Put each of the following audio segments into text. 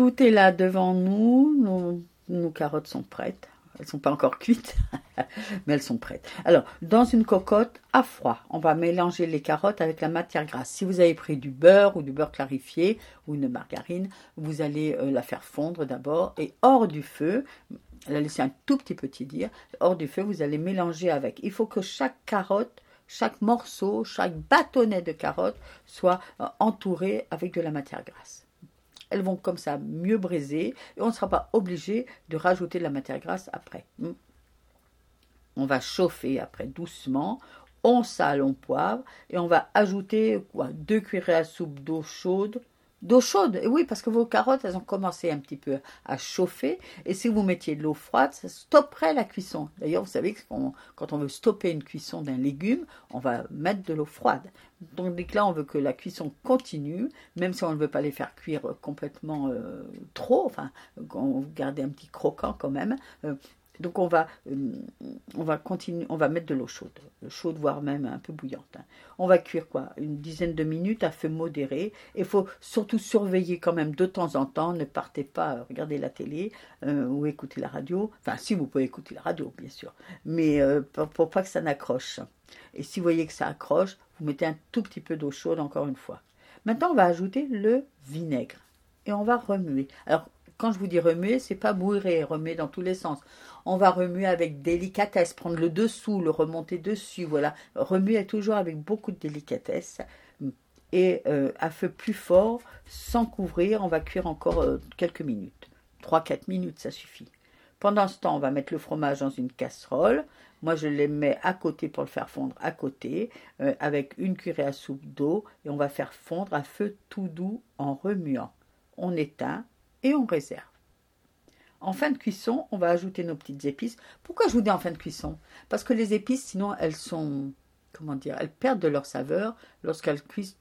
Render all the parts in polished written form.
Tout est là devant nous. Nos carottes sont prêtes. Elles ne sont pas encore cuites, mais elles sont prêtes. Alors, dans une cocotte à froid, on va mélanger les carottes avec la matière grasse. Si vous avez pris du beurre ou du beurre clarifié ou une margarine, vous allez la faire fondre d'abord et hors du feu, la laisser un tout petit peu tiédir. Hors du feu, vous allez mélanger avec. Il faut que chaque carotte, chaque morceau, chaque bâtonnet de carotte soit entouré avec de la matière grasse. Elles vont comme ça mieux braiser et on ne sera pas obligé de rajouter de la matière grasse après. On va chauffer après doucement, on sale, on poivre et on va ajouter 2 cuillerées à soupe d'eau chaude. D'eau chaude, et oui, parce que vos carottes, elles ont commencé un petit peu à chauffer. Et si vous mettiez de l'eau froide, ça stopperait la cuisson. D'ailleurs, vous savez que quand on veut stopper une cuisson d'un légume, on va mettre de l'eau froide. Donc là, on veut que la cuisson continue, même si on ne veut pas les faire cuire complètement trop. Enfin, on veut garder un petit croquant quand même. Donc on va continuer, on va mettre de l'eau chaude, voire même un peu bouillante. On va cuire une dizaine de minutes à feu modéré. Il faut surtout surveiller quand même de temps en temps. Ne partez pas regarder la télé ou écouter la radio. Enfin, si vous pouvez écouter la radio, bien sûr, mais pour pas que ça n'accroche. Et si vous voyez que ça accroche, vous mettez un tout petit peu d'eau chaude encore une fois. Maintenant, on va ajouter le vinaigre et on va remuer. Alors, quand je vous dis remuer, c'est pas bourrer, remuer dans tous les sens. On va remuer avec délicatesse, prendre le dessous, le remonter dessus, voilà. Remuer toujours avec beaucoup de délicatesse et à feu plus fort, sans couvrir, on va cuire encore quelques minutes. 3-4 minutes, ça suffit. Pendant ce temps, on va mettre le fromage dans une casserole. Moi, je les mets à côté pour le faire fondre à côté, avec une cuillerée à soupe d'eau, et on va faire fondre à feu tout doux en remuant. On éteint et on réserve. En fin de cuisson, on va ajouter nos petites épices. Pourquoi je vous dis en fin de cuisson? Parce que les épices, sinon, elles sont, elles perdent de leur saveur lorsqu'elles cuisent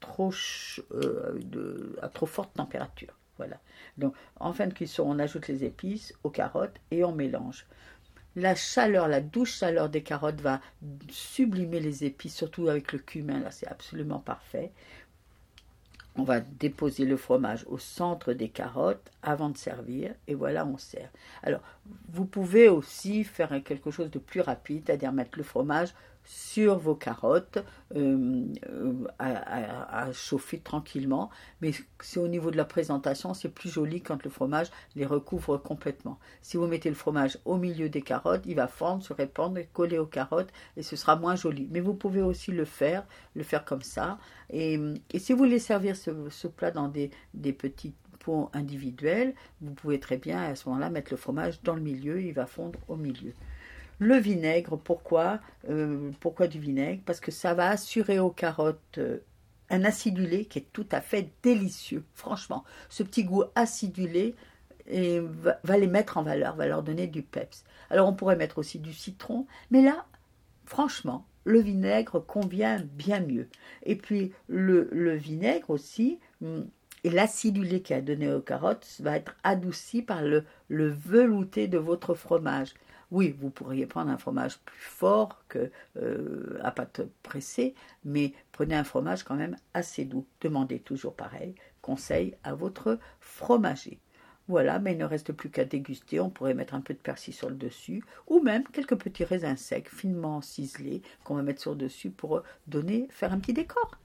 à trop forte température. Voilà. Donc, en fin de cuisson, on ajoute les épices aux carottes et on mélange. La chaleur, la douce chaleur des carottes va sublimer les épices, surtout avec le cumin, là, c'est absolument parfait. On va déposer le fromage au centre des carottes avant de servir et voilà, on sert. Alors, vous pouvez aussi faire quelque chose de plus rapide, c'est-à-dire mettre le fromage sur vos carottes à chauffer tranquillement, mais c'est au niveau de la présentation, c'est plus joli quand le fromage les recouvre complètement. Si vous mettez le fromage au milieu des carottes, il va fondre, se répandre et coller aux carottes et ce sera moins joli. Mais vous pouvez aussi le faire comme ça. Et si vous voulez servir ce plat dans des petits pots individuels, vous pouvez très bien à ce moment-là mettre le fromage dans le milieu, il va fondre au milieu. Le vinaigre, pourquoi du vinaigre? Parce que ça va assurer aux carottes un acidulé qui est tout à fait délicieux. Franchement, ce petit goût acidulé va les mettre en valeur, va leur donner du peps. Alors on pourrait mettre aussi du citron, mais là, franchement, le vinaigre convient bien mieux. Et puis le vinaigre aussi, et l'acidulé qu'il a donné aux carottes va être adouci par le velouté de votre fromage. Oui, vous pourriez prendre un fromage plus fort à pâte pressée, mais prenez un fromage quand même assez doux. Demandez toujours pareil, conseil à votre fromager. Voilà, mais il ne reste plus qu'à déguster. On pourrait mettre un peu de persil sur le dessus, ou même quelques petits raisins secs, finement ciselés, qu'on va mettre sur le dessus pour faire un petit décor.